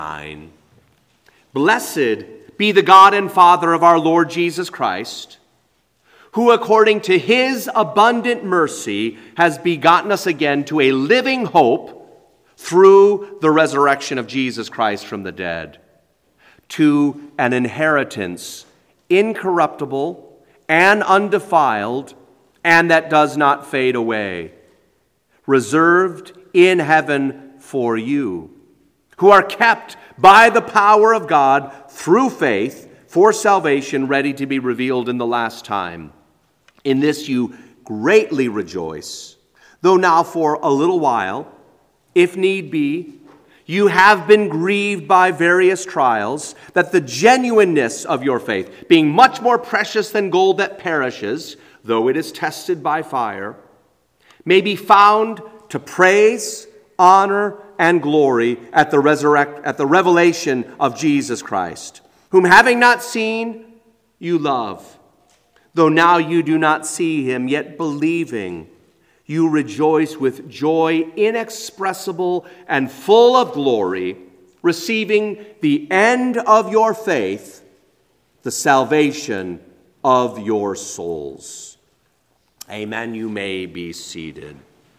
Blessed be the God and Father of our Lord Jesus Christ, who according to his abundant mercy has begotten us again to a living hope through the resurrection of Jesus Christ from the dead, to an inheritance incorruptible and undefiled, and that does not fade away, reserved in heaven for you, who are kept by the power of God through faith for salvation, ready to be revealed in the last time. In this you greatly rejoice, though now for a little while, if need be, you have been grieved by various trials, that the genuineness of your faith, being much more precious than gold that perishes, though it is tested by fire, may be found to praise, honor, and glory at the revelation of Jesus Christ, whom having not seen, you love. Though now you do not see him, yet believing, you rejoice with joy inexpressible and full of glory, receiving the end of your faith, the salvation of your souls. Amen. You may be seated.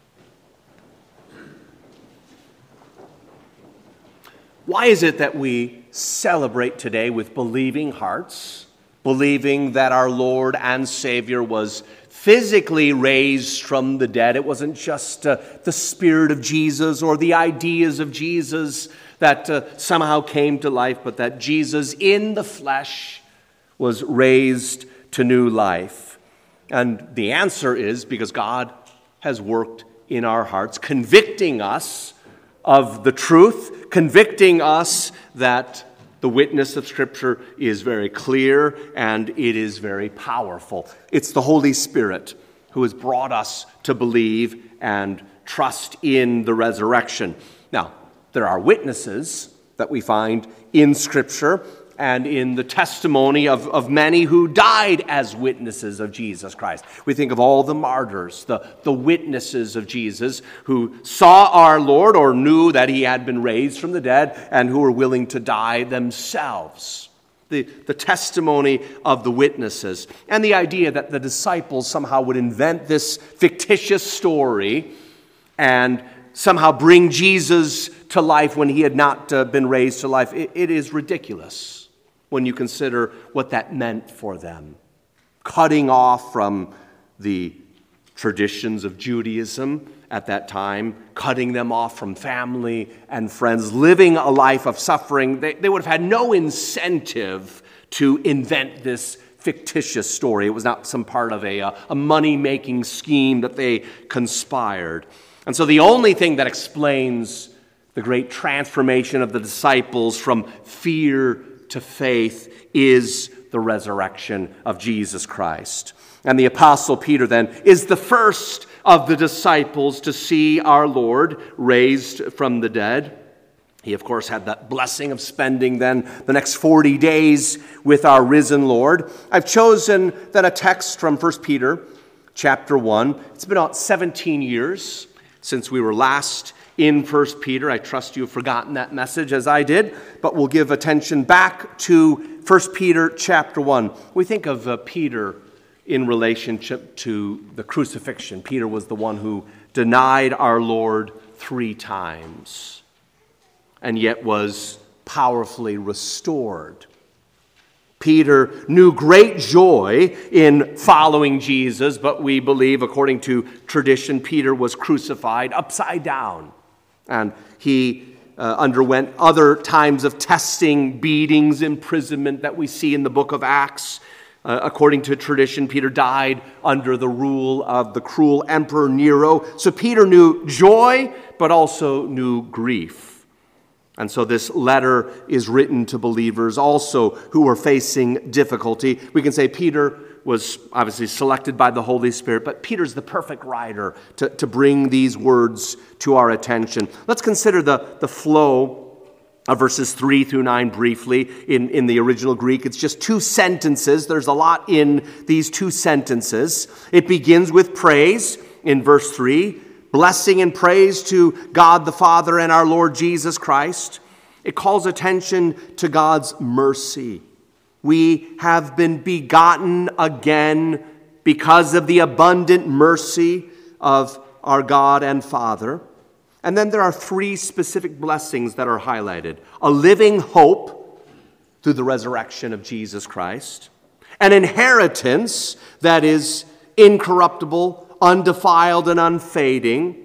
Why is it that we celebrate today with believing hearts, believing that our Lord and Savior was physically raised from the dead? It wasn't just the Spirit of Jesus or the ideas of Jesus that somehow came to life, but that Jesus in the flesh was raised to new life. And the answer is because God has worked in our hearts, convicting us of the truth, convicting us that the witness of Scripture is very clear and it is very powerful. It's the Holy Spirit who has brought us to believe and trust in the resurrection. Now, there are witnesses that we find in Scripture and in the testimony of many who died as witnesses of Jesus Christ. We think of all the martyrs, the witnesses of Jesus who saw our Lord or knew that he had been raised from the dead and who were willing to die themselves. The testimony of the witnesses and the idea that the disciples somehow would invent this fictitious story and somehow bring Jesus to life when he had not been raised to life. It is ridiculous when you consider what that meant for them. Cutting off from the traditions of Judaism at that time, cutting them off from family and friends, living a life of suffering. They would have had no incentive to invent this fictitious story. It was not some part of a money-making scheme that they conspired. And so the only thing that explains the great transformation of the disciples from fear to faith is the resurrection of Jesus Christ. And the Apostle Peter then is the first of the disciples to see our Lord raised from the dead. He, of course, had that blessing of spending then the next 40 days with our risen Lord. I've chosen then a text from 1 Peter chapter 1. It's been about 17 years since we were last in 1 Peter. I trust you have forgotten that message as I did, but we'll give attention back to 1 Peter chapter 1. We think of Peter in relationship to the crucifixion. Peter was the one who denied our Lord 3 times and yet was powerfully restored. Peter knew great joy in following Jesus, but we believe, according to tradition, Peter was crucified upside down. And he underwent other times of testing, beatings, imprisonment that we see in the book of Acts. According to tradition, Peter died under the rule of the cruel Emperor Nero. So Peter knew joy, but also knew grief. And so this letter is written to believers also who are facing difficulty. We can say Peter was obviously selected by the Holy Spirit, but Peter's the perfect writer to bring these words to our attention. Let's consider the flow of verses 3 through 9 briefly in the original Greek. It's just 2 sentences. There's a lot in these 2 sentences. It begins with praise in verse 3. Blessing and praise to God the Father and our Lord Jesus Christ. It calls attention to God's mercy. We have been begotten again because of the abundant mercy of our God and Father. And then there are three specific blessings that are highlighted. A living hope through the resurrection of Jesus Christ. An inheritance that is incorruptible, undefiled, and unfading.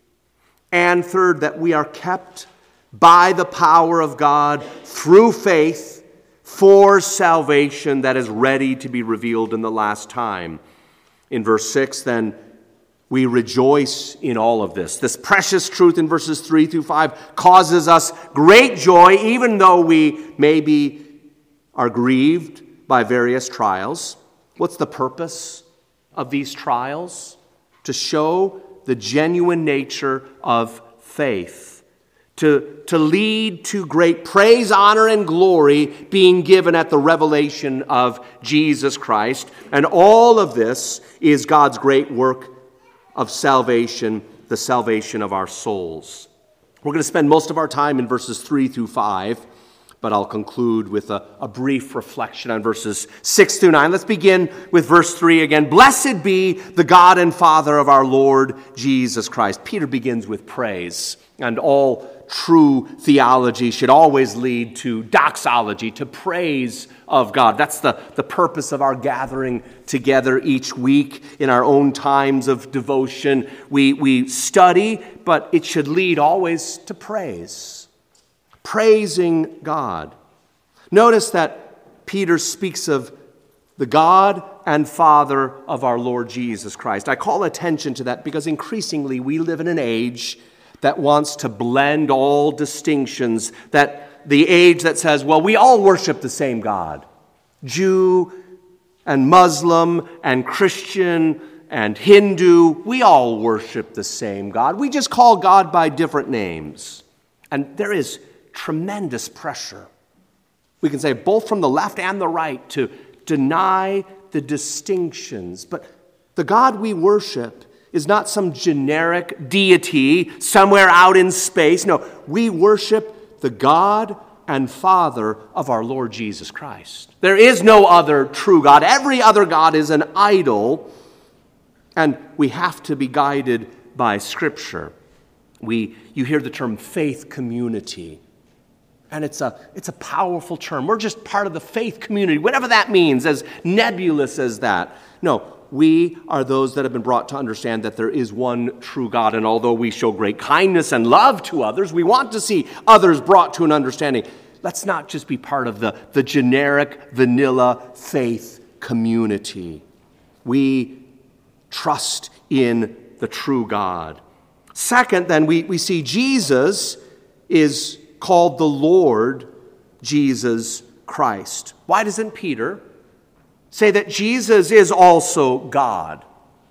And third, that we are kept by the power of God through faith for salvation that is ready to be revealed in the last time. In verse 6, then, we rejoice in all of this. This precious truth in verses 3 through 5 causes us great joy, even though we maybe are grieved by various trials. What's the purpose of these trials? To show the genuine nature of faith. To lead to great praise, honor, and glory being given at the revelation of Jesus Christ. And all of this is God's great work of salvation, the salvation of our souls. We're going to spend most of our time in verses 3 through 5, but I'll conclude with a brief reflection on verses 6 through 9. Let's begin with verse 3 again. Blessed be the God and Father of our Lord Jesus Christ. Peter begins with praise, and all true theology should always lead to doxology, to praise of God. That's the purpose of our gathering together each week in our own times of devotion. We study, but it should lead always to praise. Praising God. Notice that Peter speaks of the God and Father of our Lord Jesus Christ. I call attention to that because increasingly we live in an age that wants to blend all distinctions, that the age that says, well, we all worship the same God. Jew and Muslim and Christian and Hindu, we all worship the same God. We just call God by different names. And there is tremendous pressure, we can say both from the left and the right, to deny the distinctions. But the God we worship is not some generic deity somewhere out in space. No, we worship the God and Father of our Lord Jesus Christ. There is no other true God. Every other God is an idol, and we have to be guided by Scripture. You hear the term faith community, and it's a powerful term. We're just part of the faith community, whatever that means, as nebulous as that. No, we are those that have been brought to understand that there is one true God, and although we show great kindness and love to others, we want to see others brought to an understanding. Let's not just be part of the generic, vanilla faith community. We trust in the true God. Second, then, we see Jesus is called the Lord Jesus Christ. Why doesn't Peter say that Jesus is also God?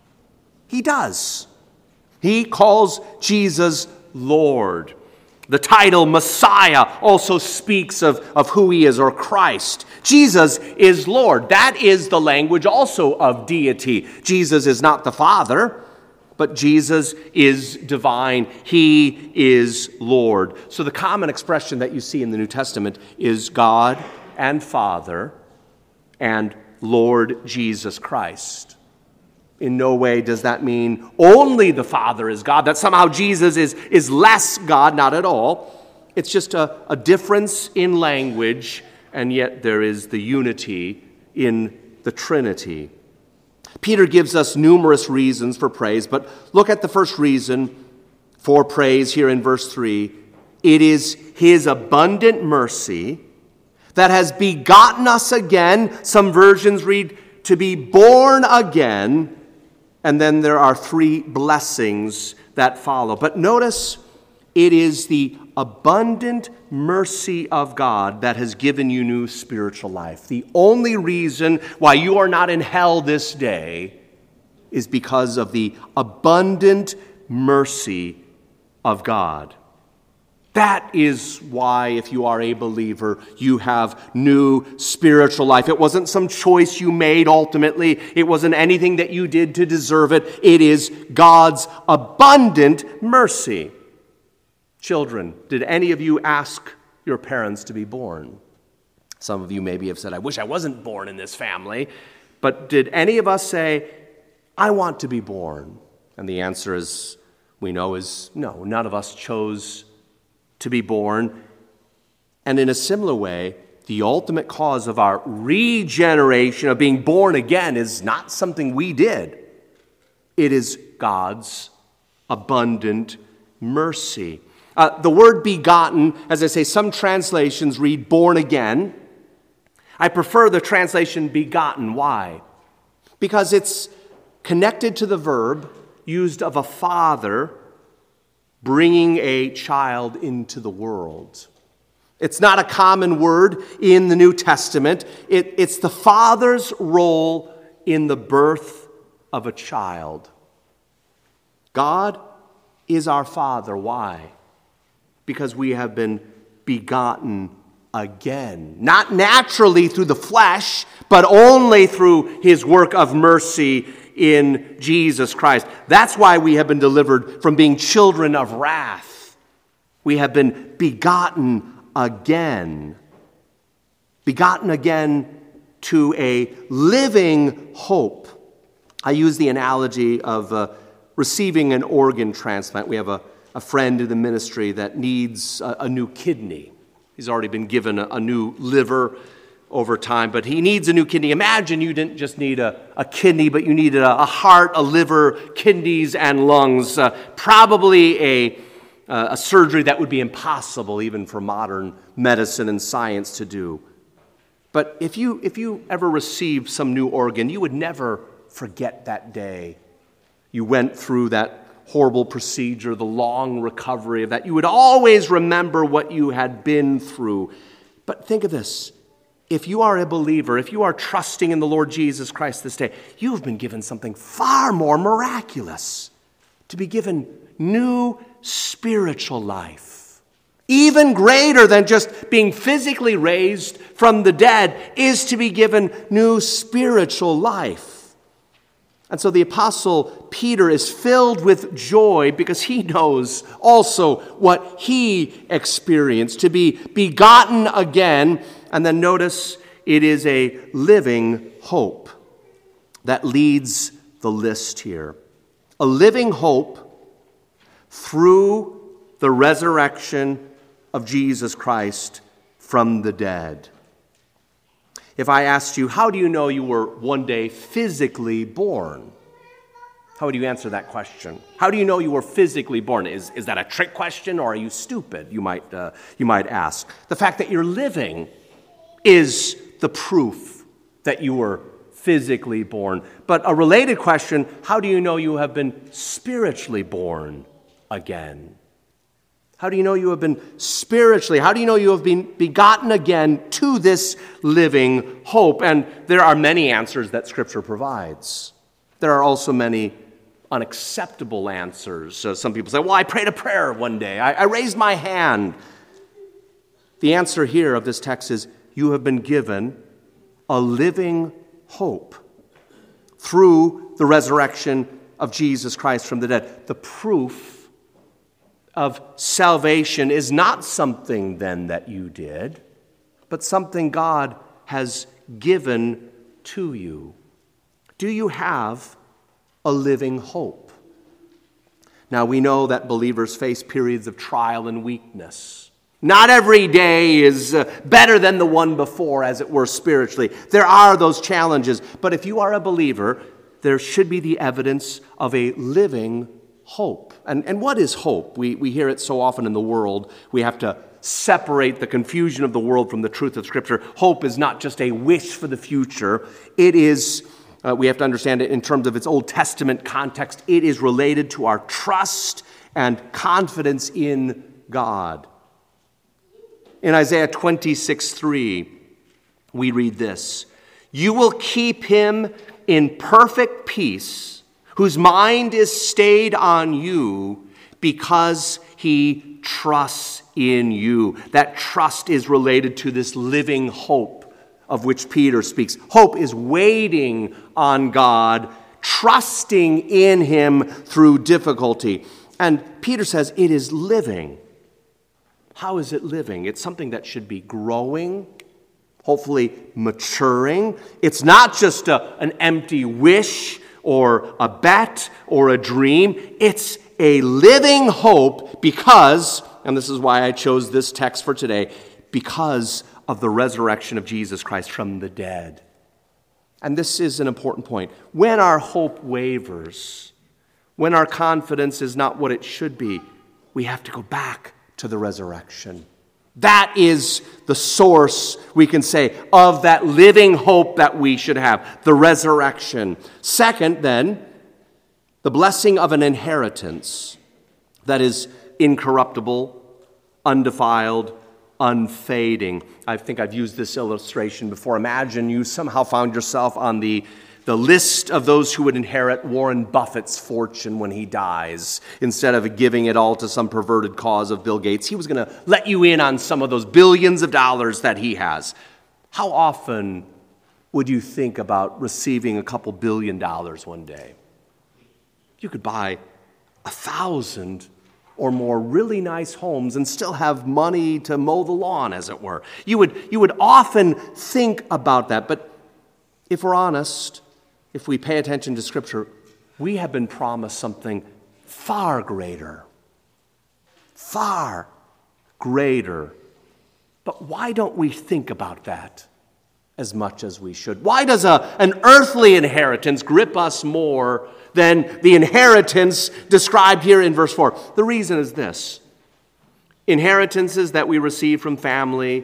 He does. He calls Jesus Lord. The title Messiah also speaks of who he is, or Christ. Jesus is Lord. That is the language also of deity. Jesus is not the Father, but Jesus is divine. He is Lord. So the common expression that you see in the New Testament is God and Father and Lord Jesus Christ. In no way does that mean only the Father is God, that somehow Jesus is less God, not at all. It's just a difference in language, and yet there is the unity in the Trinity. Peter gives us numerous reasons for praise, but look at the first reason for praise here in verse 3. It is his abundant mercy that has begotten us again. Some versions read, to be born again. And then there are three blessings that follow. But notice, it is the abundant mercy of God that has given you new spiritual life. The only reason why you are not in hell this day is because of the abundant mercy of God. That is why, if you are a believer, you have new spiritual life. It wasn't some choice you made ultimately. It wasn't anything that you did to deserve it. It is God's abundant mercy. Children, did any of you ask your parents to be born. Some of you maybe have said, I wish I wasn't born in this family. But did any of us say, I want to be born? And the answer is, we know, is no. None of us chose to be born. And in a similar way, the ultimate cause of our regeneration, of being born again, is not something we did. It is God's abundant mercy. The word begotten, as I say, some translations read born again. I prefer the translation begotten. Why? Because it's connected to the verb used of a father bringing a child into the world. It's not a common word in the New Testament. It's the father's role in the birth of a child. God is our Father. Why? Because we have been begotten again. Not naturally through the flesh, but only through his work of mercy in Jesus Christ. That's why we have been delivered from being children of wrath. We have been begotten again. Begotten again to a living hope. I use the analogy of receiving an organ transplant. We have a friend in the ministry that needs a new kidney. He's already been given a new liver over time, but he needs a new kidney. Imagine you didn't just need a kidney, but you needed a heart, a liver, kidneys, and lungs. Probably a surgery that would be impossible even for modern medicine and science to do. But if you ever received some new organ, you would never forget that day. You went through that horrible procedure, the long recovery of that. You would always remember what you had been through. But think of this. If you are a believer, if you are trusting in the Lord Jesus Christ this day, you have been given something far more miraculous. To be given new spiritual life. Even greater than just being physically raised from the dead is to be given new spiritual life. And so the Apostle Peter is filled with joy because he knows also what he experienced, to be begotten again. And then notice it is a living hope that leads the list here. A living hope through the resurrection of Jesus Christ from the dead. If I asked you, how do you know you were one day physically born? How would you answer that question? How do you know you were physically born? Is that a trick question, or are you stupid? You might ask. The fact that you're living is the proof that you were physically born. But a related question, how do you know you have been spiritually born again? How do you know you have been spiritually? How do you know you have been begotten again to this living hope? And there are many answers that Scripture provides. There are also many unacceptable answers. So some people say, well, I prayed a prayer one day. I raised my hand. The answer here of this text is, you have been given a living hope through the resurrection of Jesus Christ from the dead. The proof of salvation is not something then that you did, but something God has given to you. Do you have a living hope? Now we know that believers face periods of trial and weakness. Not every day is better than the one before, as it were, spiritually. There are those challenges, but if you are a believer, there should be the evidence of a living hope. And what is hope? We hear it so often in the world. We have to separate the confusion of the world from the truth of Scripture. Hope is not just a wish for the future. It is, we have to understand it in terms of its Old Testament context. It is related to our trust and confidence in God. In Isaiah 26:3, we read this: "You will keep him in perfect peace, whose mind is stayed on you, because he trusts in you." That trust is related to this living hope of which Peter speaks. Hope is waiting on God, trusting in him through difficulty. And Peter says it is living. how is it living? It's something that should be growing, hopefully maturing. It's not just an empty wish or a bet or a dream. It's a living hope because, and this is why I chose this text for today, because of the resurrection of Jesus Christ from the dead. And this is an important point. When our hope wavers, when our confidence is not what it should be, we have to go back to the resurrection. That is the source, we can say, of that living hope that we should have, the resurrection. Second, then, the blessing of an inheritance that is incorruptible, undefiled, unfading. I think I've used this illustration before. Imagine you somehow found yourself on the list of those who would inherit Warren Buffett's fortune when he dies. Instead of giving it all to some perverted cause of Bill Gates, he was going to let you in on some of those billions of dollars that he has. How often would you think about receiving a couple $1 billion one day? You could buy 1,000 or more really nice homes and still have money to mow the lawn, as it were. You would often think about that. But if we're honest, if we pay attention to Scripture, we have been promised something far greater. Far greater. But why don't we think about that as much as we should? Why does an earthly inheritance grip us more than the inheritance described here in verse 4? The reason is this. Inheritances that we receive from family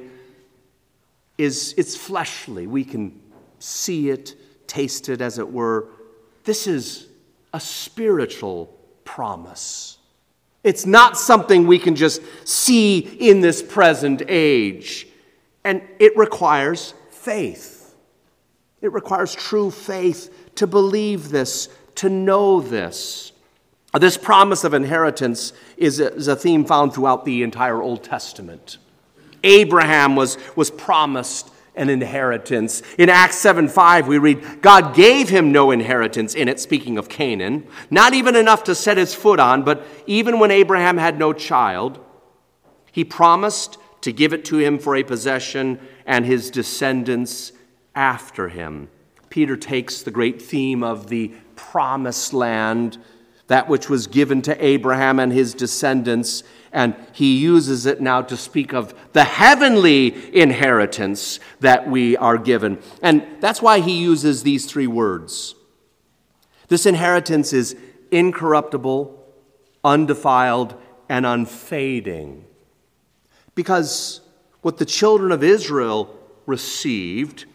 it's fleshly. We can see it, taste it, as it were. This is a spiritual promise. It's not something we can just see in this present age. And it requires faith. It requires true faith to believe this, to know this. This promise of inheritance is a theme found throughout the entire Old Testament. Abraham was promised an inheritance. In Acts 7:5, we read, God gave him no inheritance in it, speaking of Canaan, not even enough to set his foot on, but even when Abraham had no child, he promised to give it to him for a possession and his descendants after him. Peter takes the great theme of the promised land, that which was given to Abraham and his descendants, and he uses it now to speak of the heavenly inheritance that we are given. And that's why he uses these three words. This inheritance is incorruptible, undefiled, and unfading. Because what the children of Israel received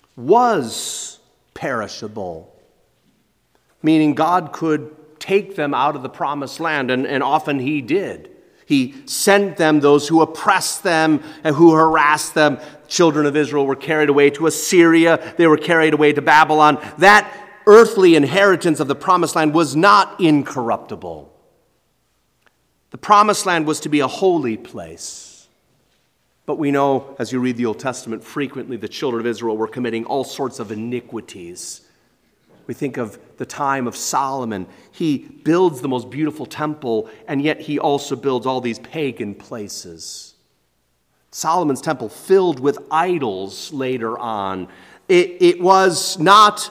was perishable, meaning God could take them out of the promised land, and often he did. He sent them those who oppressed them and who harassed them. Children of Israel were carried away to Assyria. They were carried away to Babylon. That earthly inheritance of the promised land was not incorruptible. The promised land was to be a holy place. But we know, as you read the Old Testament, frequently the children of Israel were committing all sorts of iniquities. We think of the time of Solomon. He builds the most beautiful temple, and yet he also builds all these pagan places. Solomon's temple filled with idols later on. It was not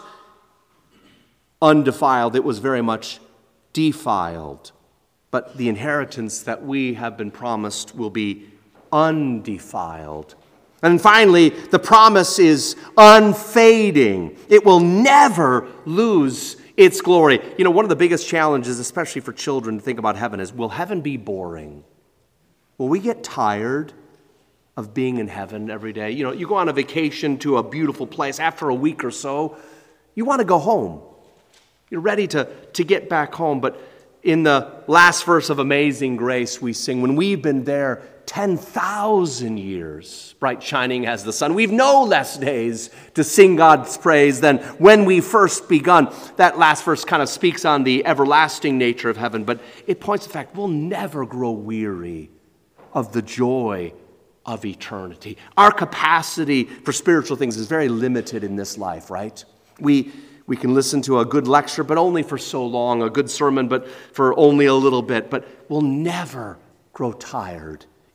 undefiled, it was very much defiled. But the inheritance that we have been promised will be undefiled. And finally, the promise is unfading. It will never lose its glory. You know, one of the biggest challenges, especially for children, to think about heaven is, will heaven be boring? Will we get tired of being in heaven every day? You know, you go on a vacation to a beautiful place. After a week or so, you want to go home. You're ready to get back home. But in the last verse of Amazing Grace, we sing, when we've been there 10,000 years, bright shining as the sun, we've no less days to sing God's praise than when we first begun. That last verse kind of speaks on the everlasting nature of heaven, but it points to the fact we'll never grow weary of the joy of eternity. Our capacity for spiritual things is very limited in this life, right? We can listen to a good lecture, but only for so long, a good sermon, but for only a little bit. But we'll never grow tired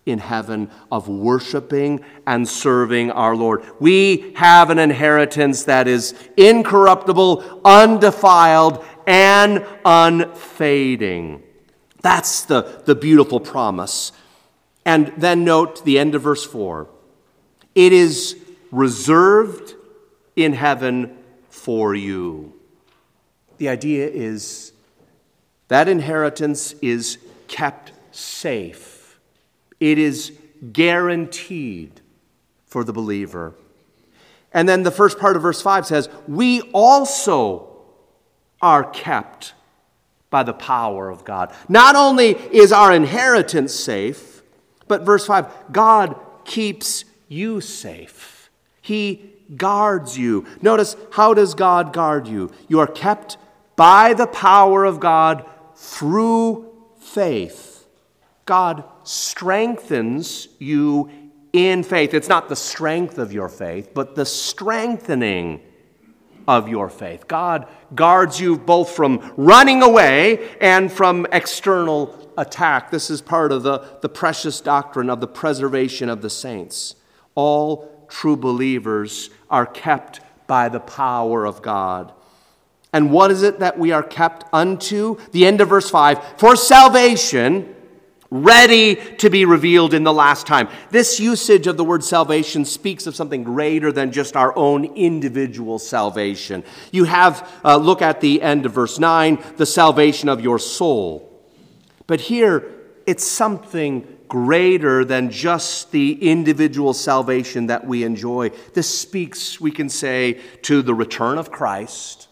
in heaven of worshiping and serving our Lord. We have an inheritance that is incorruptible, undefiled, and unfading. That's the beautiful promise. And then note the end of verse 4. It is reserved in heaven for you. The idea is that inheritance is kept safe. It is guaranteed for the believer. And then the first part of verse 5 says, we also are kept by the power of God. Not only is our inheritance safe, but verse 5, God keeps you safe. He guards you. Notice, how does God guard you? You are kept by the power of God through faith. God strengthens you in faith. It's not the strength of your faith, but the strengthening of your faith. God guards you both from running away and from external attack. This is part of the precious doctrine of the preservation of the saints. All true believers are kept by the power of God. And what is it that we are kept unto? The end of verse 5, for salvation, ready to be revealed in the last time. This usage of the word salvation speaks of something greater than just our own individual salvation. You have, look at the end of verse 9, the salvation of your soul. But here, it's something greater than just the individual salvation that we enjoy. This speaks, we can say, to the return of Christ.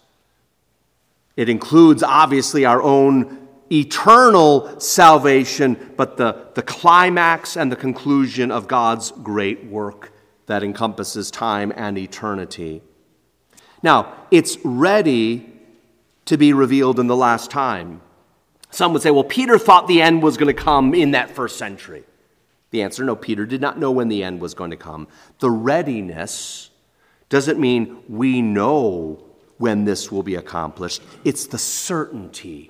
It includes, obviously, our own eternal salvation, but the climax and the conclusion of God's great work that encompasses time and eternity. Now, it's ready to be revealed in the last time. Some would say, well, Peter thought the end was going to come in that first century. The answer, no, Peter did not know when the end was going to come. The readiness doesn't mean we know when this will be accomplished. It's the certainty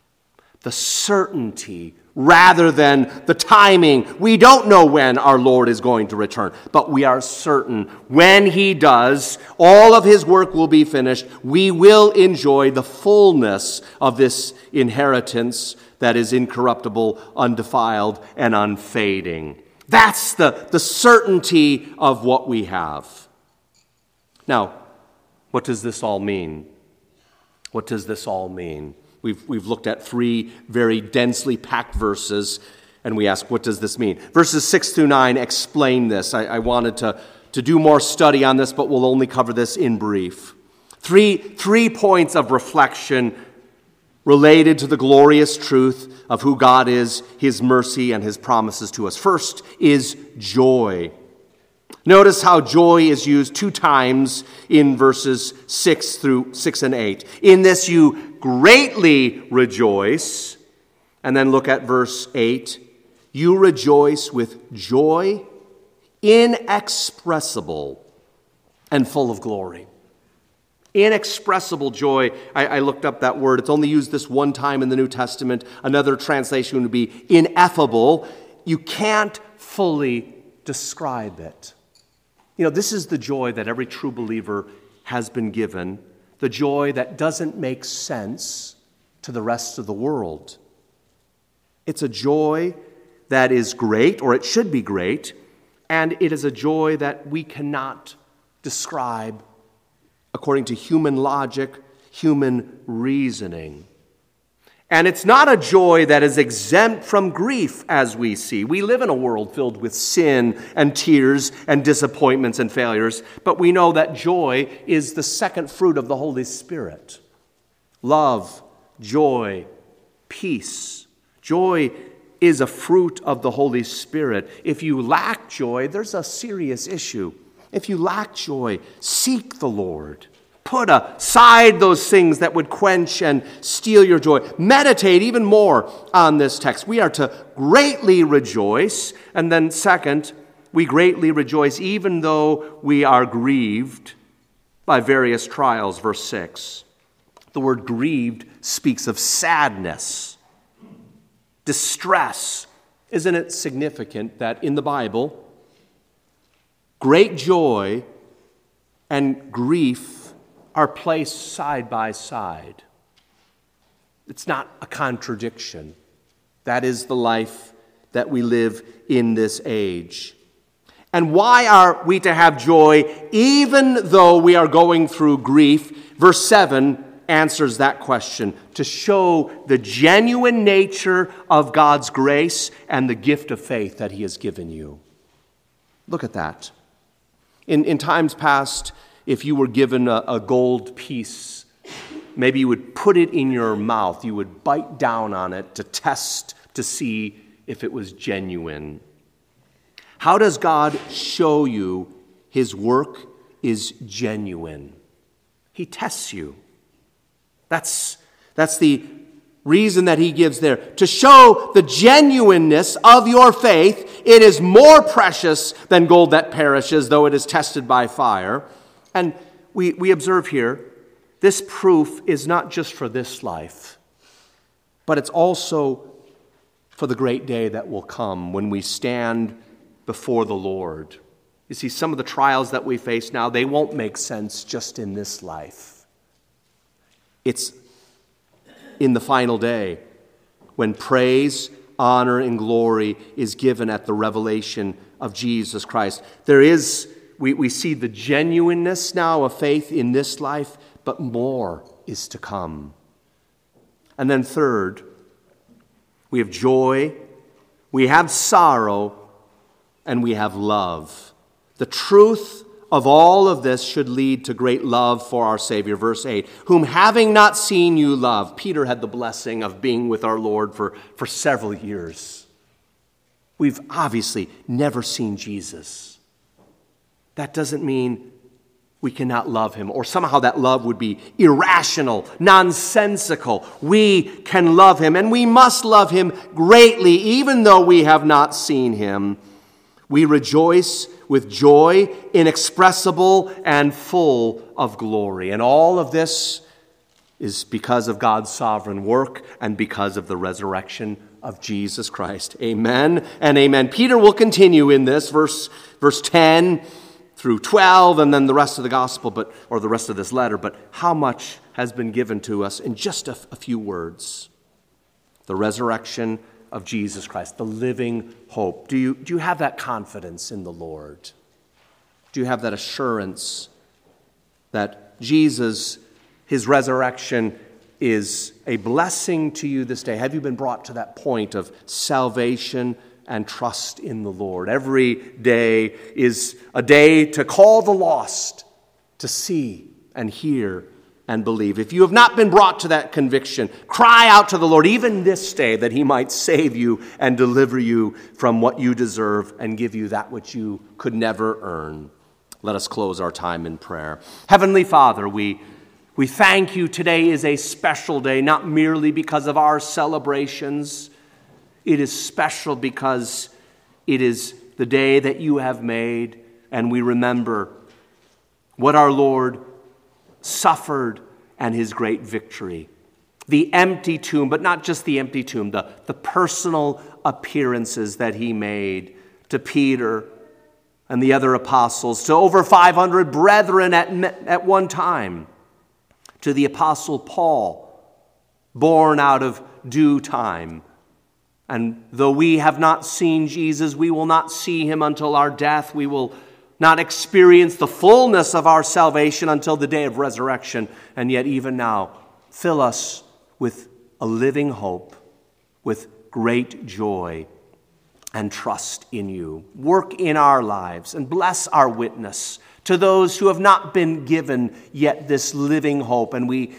rather than the timing. We don't know when our Lord is going to return, but we are certain when he does, all of his work will be finished. We will enjoy the fullness of this inheritance that is incorruptible, undefiled, and unfading. That's the certainty of what we have. Now, what does this all mean? What does this all mean? We've looked at three very densely packed verses, and we ask, what does this mean? Verses 6 through 9 explain this. I wanted to do more study on this, but we'll only cover this in brief. Three points of reflection related to the glorious truth of who God is, his mercy, and his promises to us. First is joy. Notice how joy is used 2 times in verses 6 and 8. In this you greatly rejoice. And then look at verse 8. You rejoice with joy inexpressible and full of glory. Inexpressible joy. I looked up that word. It's only used this one time in the New Testament. Another translation would be ineffable. You can't fully describe it. You know, this is the joy that every true believer has been given, the joy that doesn't make sense to the rest of the world. It's a joy that is great, or it should be great, and it is a joy that we cannot describe according to human logic, human reasoning. And it's not a joy that is exempt from grief, as we see. We live in a world filled with sin and tears and disappointments and failures, but we know that joy is the second fruit of the Holy Spirit. Love, joy, peace. Joy is a fruit of the Holy Spirit. If you lack joy, there's a serious issue. If you lack joy, seek the Lord. Put aside those things that would quench and steal your joy. Meditate even more on this text. We are to greatly rejoice. And then second, we greatly rejoice even though we are grieved by various trials. Verse 6. The word grieved speaks of sadness, distress, Isn't it significant that in the Bible, great joy and grief are placed side by side? It's not a contradiction. That is the life that we live in this age. And why are we to have joy even though we are going through grief? Verse 7 answers that question, to show the genuine nature of God's grace and the gift of faith that He has given you. Look at that. In times past, if you were given a gold piece, maybe you would put it in your mouth. You would bite down on it to test to see if it was genuine. How does God show you His work is genuine? He tests you. That's the reason that He gives there. To show the genuineness of your faith, it is more precious than gold that perishes, though it is tested by fire. And we observe here, this proof is not just for this life, but it's also for the great day that will come when we stand before the Lord. You see, some of the trials that we face now, they won't make sense just in this life. It's in the final day when praise, honor, and glory is given at the revelation of Jesus Christ. We see the genuineness now of faith in this life, but more is to come. And then third, we have joy, we have sorrow, and we have love. The truth of all of this should lead to great love for our Savior. Verse 8, whom having not seen you love. Peter had the blessing of being with our Lord for several years. We've obviously never seen Jesus. That doesn't mean we cannot love Him, or somehow that love would be irrational, nonsensical. We can love Him, and we must love Him greatly, even though we have not seen Him. We rejoice with joy inexpressible and full of glory. And all of this is because of God's sovereign work and because of the resurrection of Jesus Christ. Amen and amen. Peter will continue in this, verse 10 through 12, and then the rest of the gospel, or the rest of this letter. But how much has been given to us in just a few words? The resurrection of Jesus Christ, the living hope. Do you have that confidence in the Lord? Do you have that assurance that Jesus, His resurrection, is a blessing to you this day? Have you been brought to that point of salvation and trust in the Lord? Every day is a day to call the lost to see and hear and believe. If you have not been brought to that conviction, cry out to the Lord even this day that He might save you and deliver you from what you deserve and give you that which you could never earn. Let us close our time in prayer. Heavenly Father, we thank You. Today is a special day, not merely because of our celebrations. It is special because it is the day that You have made, and we remember what our Lord suffered and His great victory. The empty tomb, but not just the empty tomb, the personal appearances that He made to Peter and the other apostles, to over 500 brethren at one time, to the apostle Paul, born out of due time. And though we have not seen Jesus, we will not see Him until our death. We will not experience the fullness of our salvation until the day of resurrection. And yet even now, fill us with a living hope, with great joy and trust in You. Work in our lives and bless our witness to those who have not been given yet this living hope. And we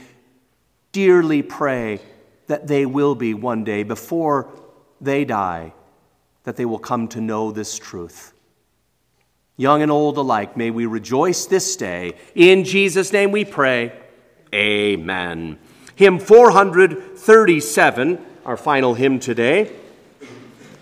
dearly pray that they will be one day, before they die, that they will come to know this truth. Young and old alike, may we rejoice this day. In Jesus' name we pray. Amen. Hymn 437, our final hymn today.